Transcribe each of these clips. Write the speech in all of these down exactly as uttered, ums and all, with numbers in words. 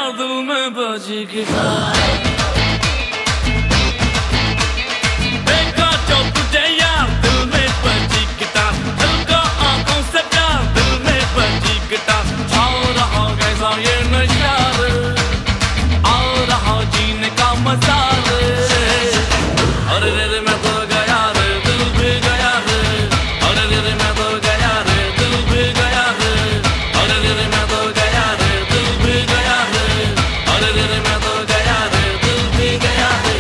यार दिल में बजी गिटार। देखा जो तुझे यार दिल में बजी गिटार, दिल का आंखों से प्यार दिल में बजी गिटार। आओ रहा कैसा ये नशा रे, आओ रहा जीने का मजा रे। अरे रे रे मैं तो गया रे, दिल भी गया रे। अरे रे रे मैं तो गया रे, दिल भी गया रे। अरे रे रे मैं तो गया रे, दिल भी गया रे। अरे रे रे मैं तो गया रे, दिल भी गया रे।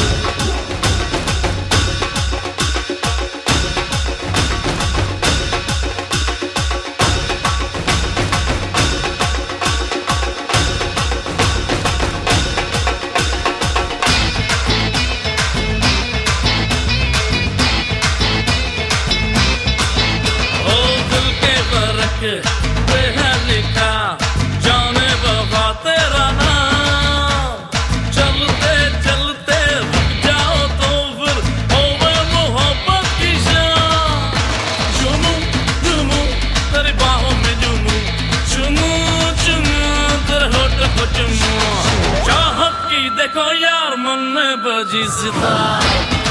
पे है लिखा जाने वफा तेरा नाम। चलते चलते रुक जाओ तो फिर होवे मोहब्बत की शाम। चुमू चुमू तेरी बाहों में चुमू, चुमू चुमू तेरे होठ को चुमू। चाहत की देखो यार मन में बजी सितार,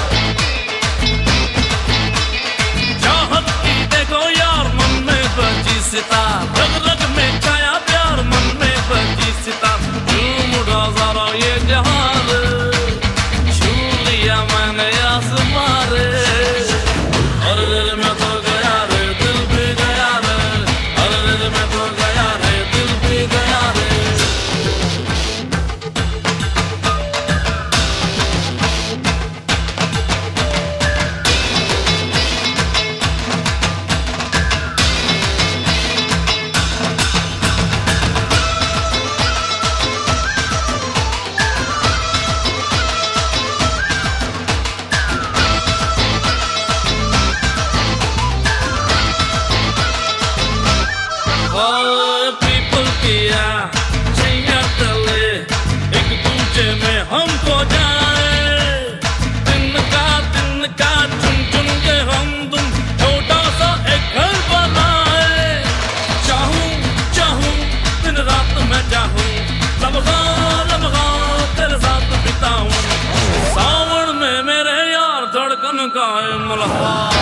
चाहत की देखो यार मन में बजी सितार। रग रग में छाया प्यार मन में बजी सितार। झूम उठा सारा ये जहां रे, छू लिया मैंने आसमां रे। अरे रे रे मैं तो गया रे, दिल भी गया रे। अरे रे रे मैं तो गया रे, दिल भी गया रे। पीपल किया छैया तले एक दूजे में हमको जाए। दिन का दिन का चुन चुन के हम तुम छोटा सा एक घर बनाए। चाहूं चाहूं दिन रात मैं चाहूं, लम्हा लम्हा तेरे साथ बिताऊं। सावन में मेरे यार धड़कन का है मुलाकात।